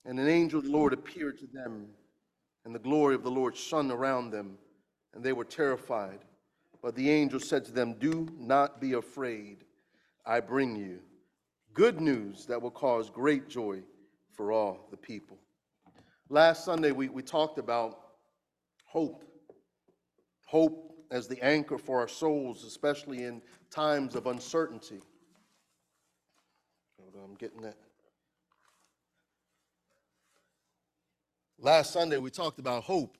And an angel of the Lord appeared to them, and the glory of the Lord shone around them, and they were terrified. But the angel said to them, "Do not be afraid. I bring you good news that will cause great joy for all the people." Last Sunday, we talked about hope. Hope as the anchor for our souls, especially in times of uncertainty. Hold on, I'm getting that. Last Sunday, we talked about hope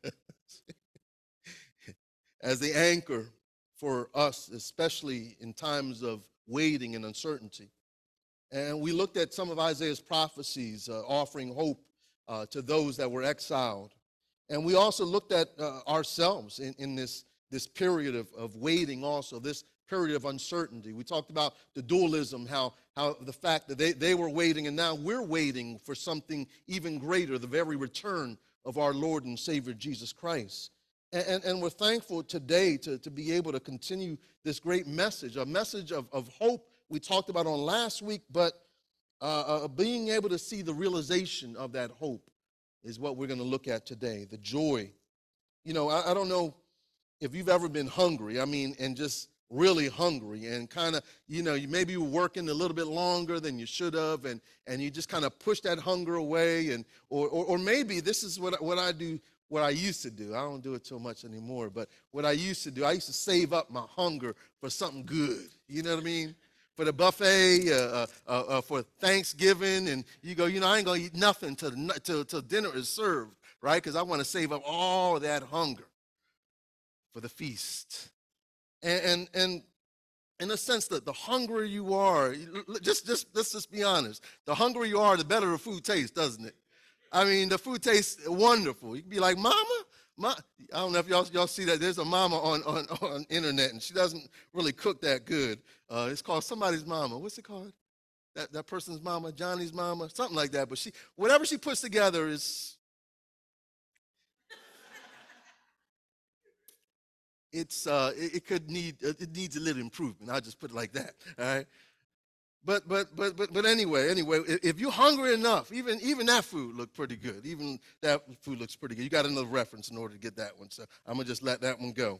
as the anchor for us, especially in times of waiting and uncertainty. And we looked at some of Isaiah's prophecies offering hope to those that were exiled. And we also looked at ourselves in this period of waiting also, this period of uncertainty. We talked about the dualism, how the fact that they were waiting and now we're waiting for something even greater, the very return of our Lord and Savior Jesus Christ. And we're thankful today to be able to continue this great message, a message of hope we talked about on last week, but being able to see the realization of that hope is what we're going to look at today, the joy. You know, I don't know if you've ever been hungry, and just really hungry and kind of, you maybe were working a little bit longer than you should have, and you just kind of push that hunger away, and or maybe this is what I do, what I used to do. I don't do it so much anymore, but what I used to do, I used to save up my hunger for something good. You know what I mean? For the buffet, for Thanksgiving, and you go, I ain't gonna eat nothing till dinner is served, right? Because I want to save up all that hunger for the feast. And in a sense that the hungrier you are, let's just be honest. The hungrier you are, the better the food tastes, doesn't it? The food tastes wonderful. You can be like, "Mama, I don't know if y'all see that. There's a mama on internet, and she doesn't really cook that good. It's called Somebody's Mama. What's it called? That person's mama, Johnny's mama, something like that. But whatever she puts together is, it needs a little improvement. I'll just put it like that. All right. But anyway, if you're hungry enough, even that food looked pretty good. Even that food looks pretty good. You got another reference in order to get that one, so I'm gonna just let that one go.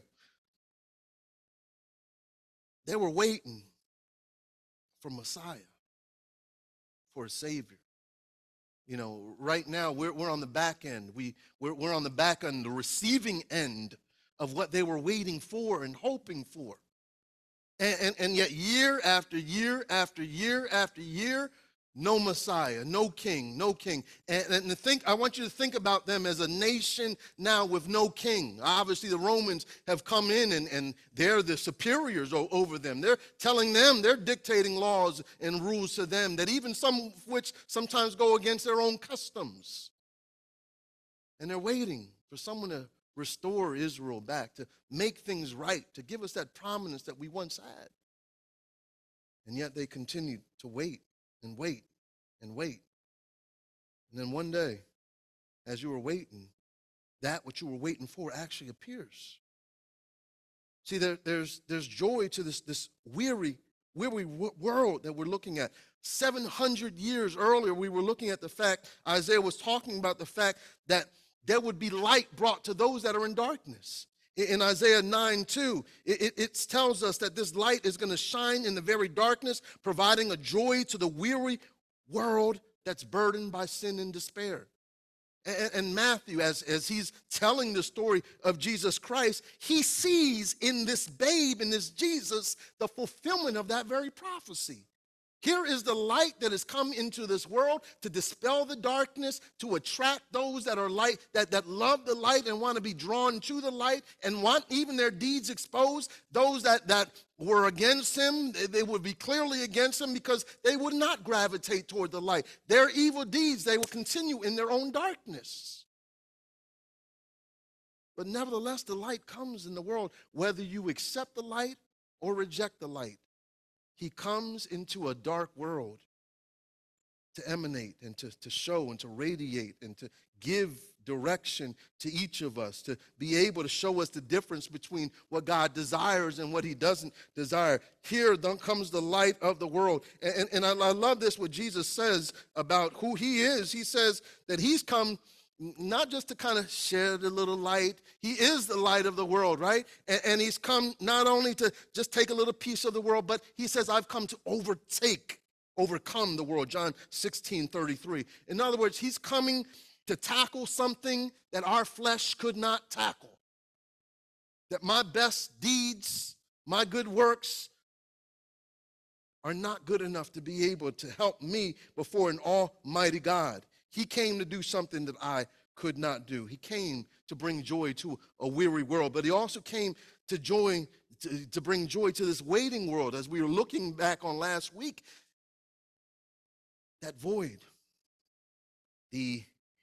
They were waiting for Messiah, for a Savior. Right now we're on the back end. We're on the back end, the receiving end of what they were waiting for and hoping for. And yet year after year after year after year, no Messiah, no king, no king. And I want you to think about them as a nation now with no king. Obviously, the Romans have come in and they're the superiors over them. They're telling them, they're dictating laws and rules to them that even some of which sometimes go against their own customs. And they're waiting for someone to restore Israel back, to make things right, to give us that prominence that we once had. And yet they continued to wait and wait and wait. And then one day, as you were waiting, that what you were waiting for actually appears. See, there's joy to this weary world that we're looking at. 700 years earlier, we were looking at the fact, Isaiah was talking about the fact that there would be light brought to those that are in darkness. In Isaiah 9:2, it tells us that this light is going to shine in the very darkness, providing a joy to the weary world that's burdened by sin and despair. And Matthew, as he's telling the story of Jesus Christ, he sees in this babe, in this Jesus, the fulfillment of that very prophecy. Here is the light that has come into this world to dispel the darkness, to attract those that are light, that love the light and want to be drawn to the light and want even their deeds exposed. Those that were against him, they would be clearly against him because they would not gravitate toward the light. Their evil deeds, they will continue in their own darkness. But nevertheless, the light comes in the world, whether you accept the light or reject the light. He comes into a dark world to emanate and to show and to radiate and to give direction to each of us, to be able to show us the difference between what God desires and what he doesn't desire. Here then comes the light of the world. And I love this, what Jesus says about who he is. He says that he's come not just to kind of share the little light. He is the light of the world, right? And he's come not only to just take a little piece of the world, but he says, I've come to overcome the world. John 16:33. In other words, he's coming to tackle something that our flesh could not tackle. That my best deeds, my good works are not good enough to be able to help me before an almighty God. He came to do something that I could not do. He came to bring joy to a weary world, but he also came to bring joy to this waiting world. As we were looking back on last week, that void, the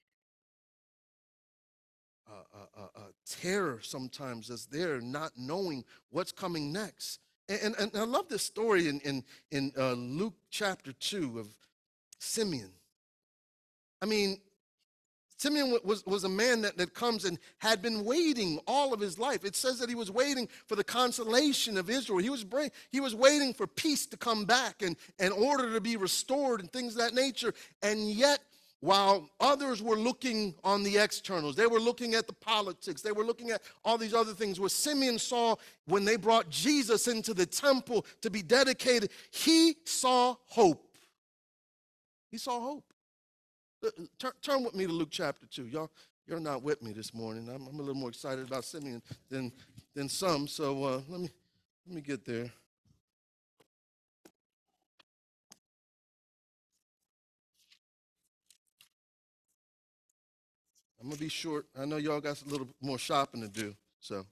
terror sometimes is there, not knowing what's coming next. And I love this story in Luke chapter 2 of Simeon. I mean, Simeon was a man that comes and had been waiting all of his life. It says that he was waiting for the consolation of Israel. He was waiting for peace to come back and order to be restored and things of that nature. And yet, while others were looking on the externals, they were looking at the politics, they were looking at all these other things, what Simeon saw when they brought Jesus into the temple to be dedicated, he saw hope. He saw hope. Turn with me to Luke chapter 2. You're not with me this morning. I'm a little more excited about Simeon than some, so let me get there. I'm going to be short. I know y'all got a little more shopping to do, so.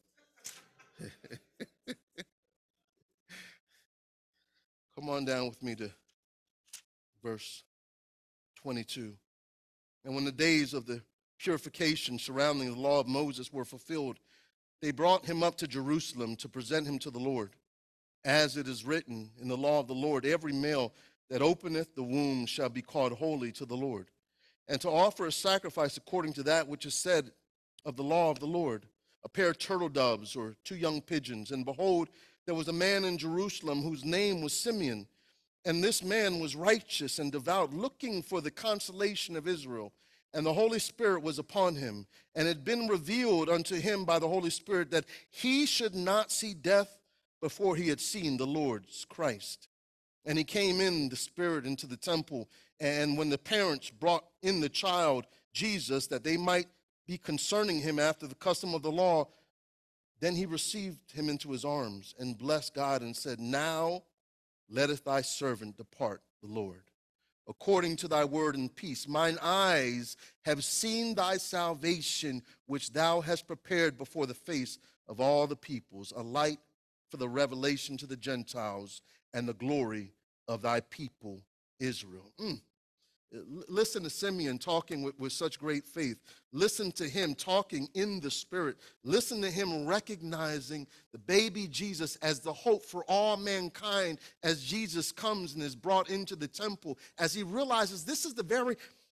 Come on down with me to verse 22. And when the days of the purification surrounding the law of Moses were fulfilled, they brought him up to Jerusalem to present him to the Lord. As it is written in the law of the Lord, every male that openeth the womb shall be called holy to the Lord, and to offer a sacrifice according to that which is said of the law of the Lord, a pair of turtle doves or 2 young pigeons. And behold, there was a man in Jerusalem whose name was Simeon. And this man was righteous and devout, looking for the consolation of Israel. And the Holy Spirit was upon him. And it had been revealed unto him by the Holy Spirit that he should not see death before he had seen the Lord's Christ. And he came in the Spirit into the temple. And when the parents brought in the child, Jesus, that they might be concerning him after the custom of the law, then he received him into his arms and blessed God and said, Now letteth thy servant depart the Lord, according to thy word in peace. Mine eyes have seen thy salvation, which thou hast prepared before the face of all the peoples, a light for the revelation to the Gentiles and the glory of thy people Israel. Listen to Simeon talking with such great faith. Listen to him talking in the Spirit. Listen to him recognizing the baby Jesus as the hope for all mankind as Jesus comes and is brought into the temple, as he realizes this is the very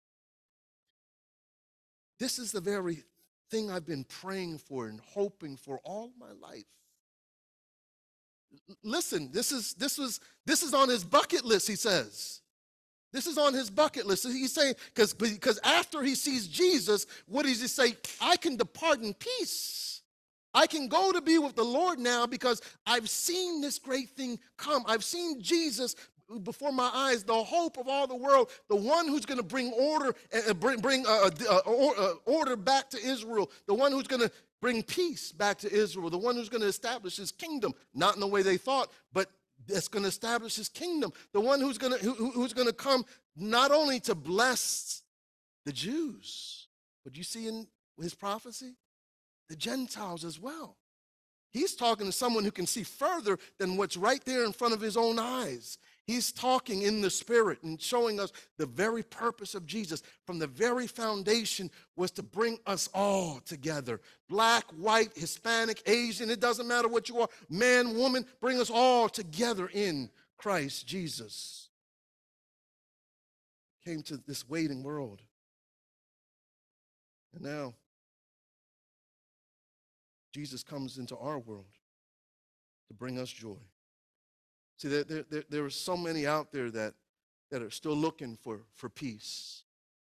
thing I've been praying for and hoping for all my life. Listen, this is on his bucket list, he says. This is on his bucket list. He's saying, because after he sees Jesus, what does he say? I can depart in peace. I can go to be with the Lord now because I've seen this great thing come. I've seen Jesus before my eyes, the hope of all the world, the one who's going to bring order, bring order back to Israel, the one who's going to bring peace back to Israel, the one who's going to establish his kingdom, not in the way they thought, but that's going to establish his kingdom, the one who's going to come not only to bless the Jews, but you see in his prophecy, the Gentiles as well. He's talking to someone who can see further than what's right there in front of his own eyes. He's talking in the Spirit and showing us the very purpose of Jesus from the very foundation was to bring us all together. Black, white, Hispanic, Asian, it doesn't matter what you are, man, woman, bring us all together in Christ Jesus. Came to this waiting world. And now, Jesus comes into our world to bring us joy. See, there are so many out there that are still looking for peace.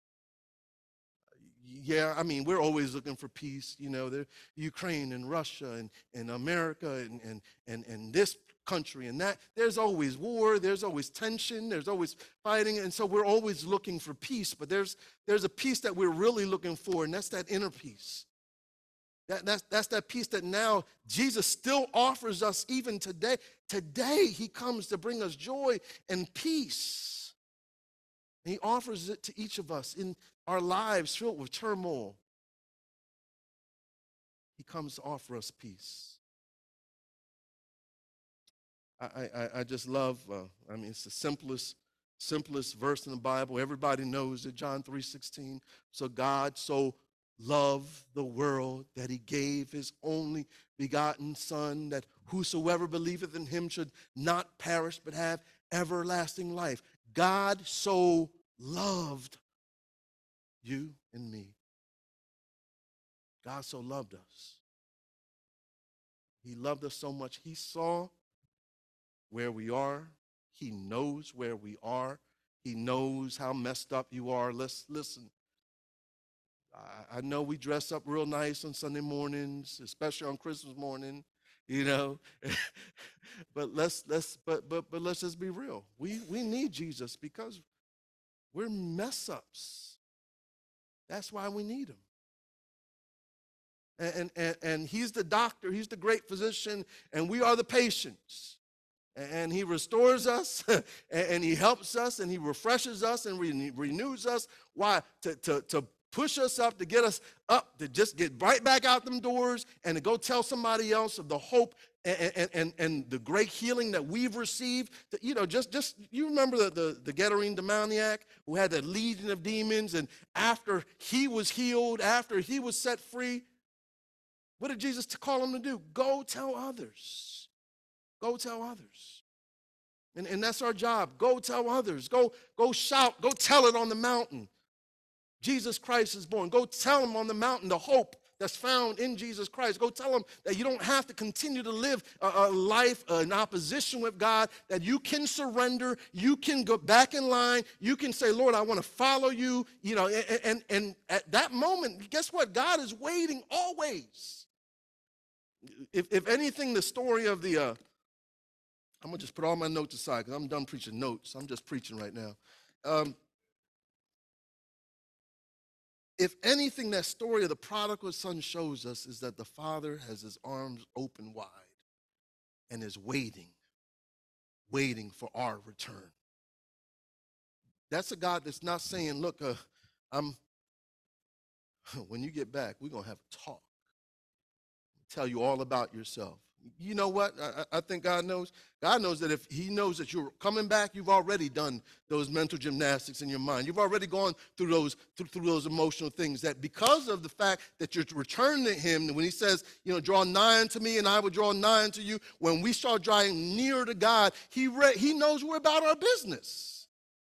Yeah, I mean, we're always looking for peace. You know, Ukraine and Russia and America and this country and that. There's always war. There's always tension. There's always fighting. And so we're always looking for peace. But there's a peace that we're really looking for, and that's that inner peace. That's that peace that now Jesus still offers us even today. Today, he comes to bring us joy and peace. And he offers it to each of us in our lives filled with turmoil. He comes to offer us peace. I just love, it's the simplest verse in the Bible. Everybody knows it, John 3:16. So God so loved the world that he gave his only begotten Son, that whosoever believeth in him should not perish but have everlasting life. God so loved you and me. God so loved us. He loved us so much. He saw where we are. He knows where we are. He knows how messed up you are. Listen. I know we dress up real nice on Sunday mornings, especially on Christmas morning, you know. but let's just be real. We need Jesus because we're mess ups. That's why we need him. And he's the doctor, he's the great physician, and we are the patients. And he restores us, and he helps us, and he refreshes us, and renews us. Why? To push us up, to get us up, to just get right back out them doors, and to go tell somebody else of the hope and the great healing that we've received. You know, just you remember the Gadarene demoniac who had that legion of demons, and after he was healed, after he was set free, what did Jesus call him to do? Go tell others. Go tell others. And that's our job. Go tell others. Go shout. Go tell it on the mountain. Jesus Christ is born. Go tell them on the mountain the hope that's found in Jesus Christ. Go tell them that you don't have to continue to live a life in opposition with God, that you can surrender. You can go back in line. You can say, Lord, I want to follow you. You know, and at that moment, guess what? God is waiting always. If anything, the story of the I'm going to just put all my notes aside because I'm done preaching notes. I'm just preaching right now. If anything, that story of the prodigal son shows us is that the father has his arms open wide and is waiting for our return. That's a God that's not saying, look, when you get back, we're going to have a talk. Tell you all about yourself. You know what? I think God knows. God knows that if he knows that you're coming back, you've already done those mental gymnastics in your mind. You've already gone through those emotional things, that because of the fact that you're returning to him, when he says, you know, draw nigh unto me and I will draw nigh unto you, when we start drawing near to God, he knows we're about our business.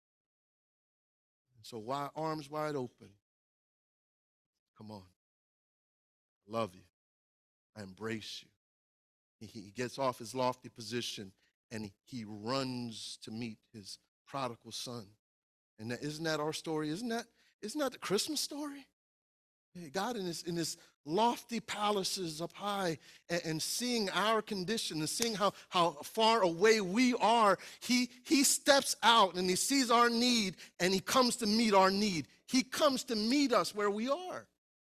So arms wide open. Come on. I love you. I embrace you. He gets off his lofty position and he runs to meet his prodigal son. And isn't that our story? Isn't that the Christmas story? God in his lofty palaces up high and seeing our condition and seeing how far away we are, he steps out and he sees our need and he comes to meet our need. He comes to meet us where we are.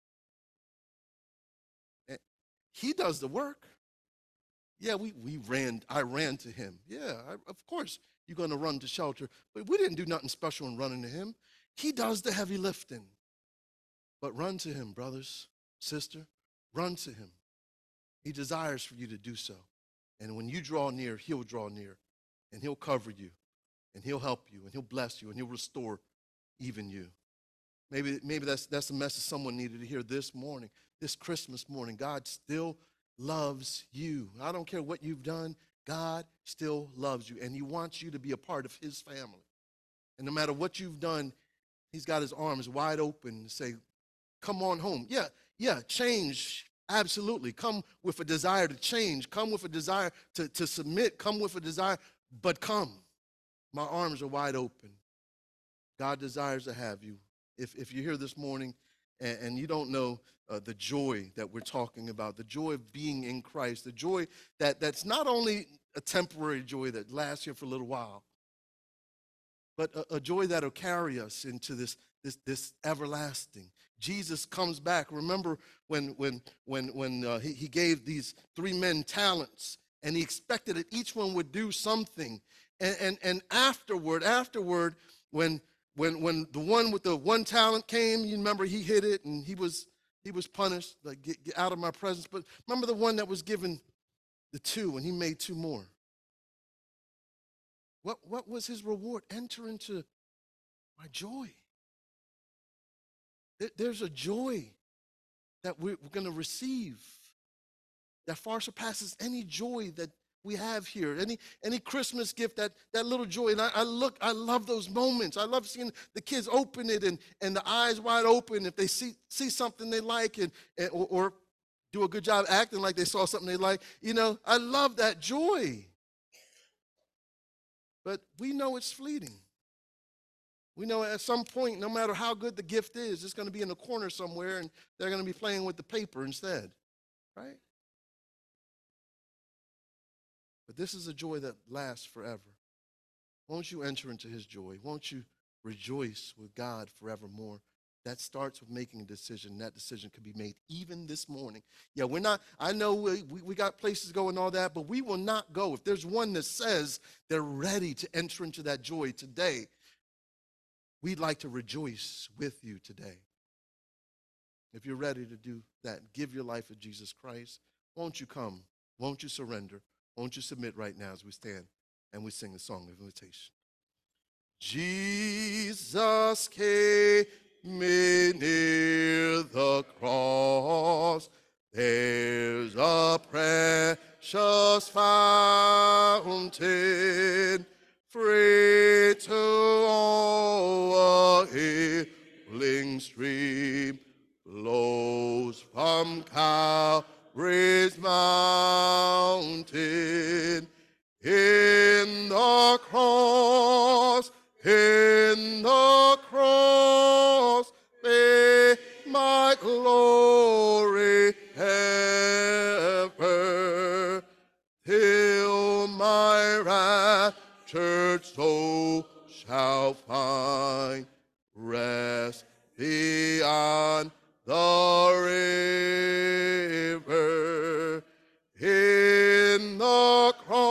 He does the work. Yeah, I ran to him. Yeah, of course you're going to run to shelter. But we didn't do nothing special in running to him. He does the heavy lifting. But run to him, brothers, sister. Run to him. He desires for you to do so. And when you draw near, he'll draw near. And he'll cover you. And he'll help you. And he'll bless you. And he'll restore even you. Maybe that's the message someone needed to hear this morning, this Christmas morning. God still loves you. I don't care what you've done. God still loves you, and he wants you to be a part of his family. And no matter what you've done, he's got his arms wide open to say, come on home. Yeah, change, absolutely. Come with a desire to change. Come with a desire to submit. Come with a desire, but come. My arms are wide open. God desires to have you. If you're here this morning and you don't know the joy that we're talking about, the joy of being in Christ, the joy that's not only a temporary joy that lasts here for a little while, but a joy that'll carry us into this everlasting. Jesus comes back. Remember when he gave these 3 men talents, and he expected that each one would do something. And afterward, when the one with the 1 talent came, you remember he hid it and he was punished, like get out of my presence. But remember the one that was given the 2 and he made 2 more. What was his reward? Enter into my joy. There's a joy that we're going to receive that far surpasses any joy that we have here. Any Christmas gift, that little joy. And I love those moments. I love seeing the kids open it and the eyes wide open if they see something they like or do a good job acting like they saw something they like. I love that joy. But we know it's fleeting. We know at some point, no matter how good the gift is, it's going to be in a corner somewhere and they're going to be playing with the paper instead, right? But this is a joy that lasts forever. Won't you enter into his joy? Won't you rejoice with God forevermore? That starts with making a decision. That decision can be made even this morning. Yeah, I know we got places to go and all that, but we will not go. If there's one that says they're ready to enter into that joy today, we'd like to rejoice with you today. If you're ready to do that, give your life to Jesus Christ, won't you come? Won't you surrender? Won't you submit right now as we stand and we sing the song of invitation? Jesus came near the cross. There's a precious fountain, free to all, a healing stream flows from Calvary's mountain. In the cross, may my glory ever, till my raptured soul shall find rest beyond the river. In the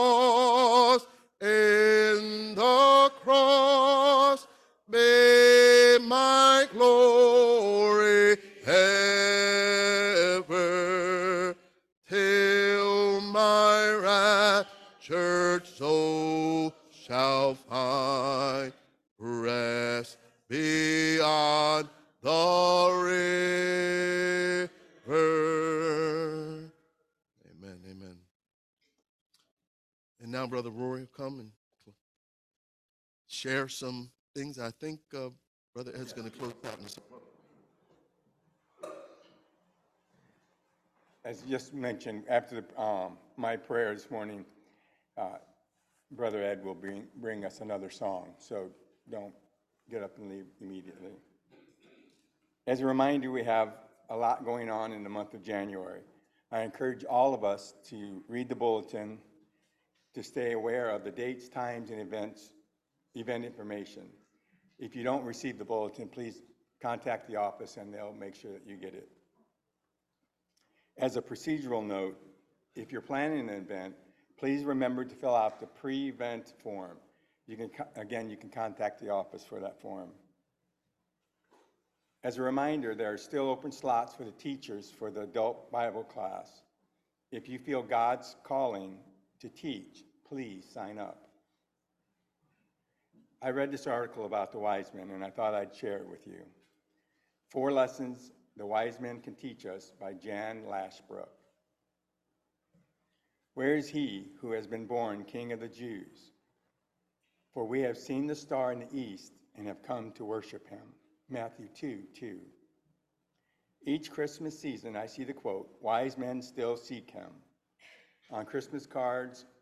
cross, may my glory ever, till my raptured soul shall find rest beyond the river. Amen. And now Brother Rory will come and share some things. I think Brother Ed's going to close out in a second. As just mentioned, after my prayer this morning, Brother Ed will bring us another song, so don't get up and leave immediately. As a reminder, we have a lot going on in the month of January. I encourage all of us to read the bulletin, to stay aware of the dates, times, and event information. If you don't receive the bulletin, please contact the office and they'll make sure that you get it. As a procedural note, if you're planning an event, please remember to fill out the pre-event form. You can contact the office for that form. As a reminder, there are still open slots for the teachers for the adult Bible class. If you feel God's calling to teach, please sign up. I read this article about the wise men, and I thought I'd share it with you. 4 lessons the wise men can teach us by Jan Lashbrook. Where is he who has been born King of the Jews? For we have seen the star in the east and have come to worship him. Matthew 2:2. Each Christmas season, I see the quote, "Wise men still seek him," on Christmas cards,